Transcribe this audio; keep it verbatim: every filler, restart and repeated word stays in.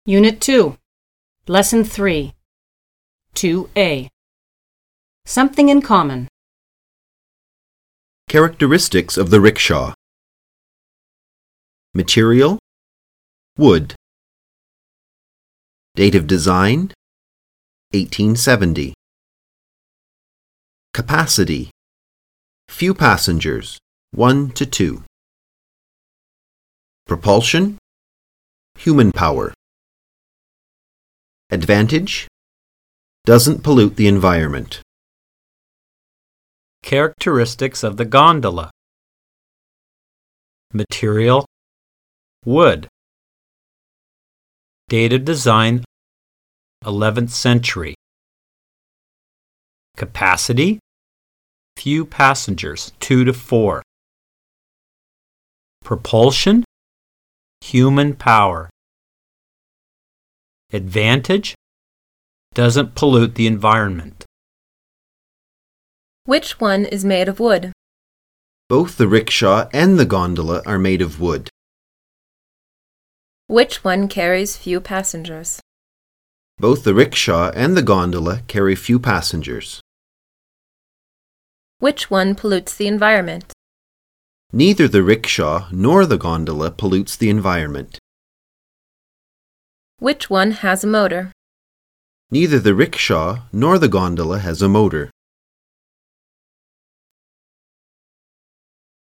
Unit two, Lesson three, two A. Something in common. Characteristics of the rickshaw. Material: wood. Date of design: eighteen seventy. Capacity: few passengers, one to two. Propulsion: human power. Advantage: doesn't pollute the environment. Characteristics of the gondola. Material: wood. Date of design: eleventh century. Capacity: few passengers, two to four. Propulsion: human power. Advantage: doesn't pollute the environment. Which one is made of wood? Both the rickshaw and the gondola are made of wood. Which one carries few passengers? Both the rickshaw and the gondola carry few passengers. Which one pollutes the environment? Neither the rickshaw nor the gondola pollutes the environment. Which one has a motor? Neither the rickshaw nor the gondola has a motor.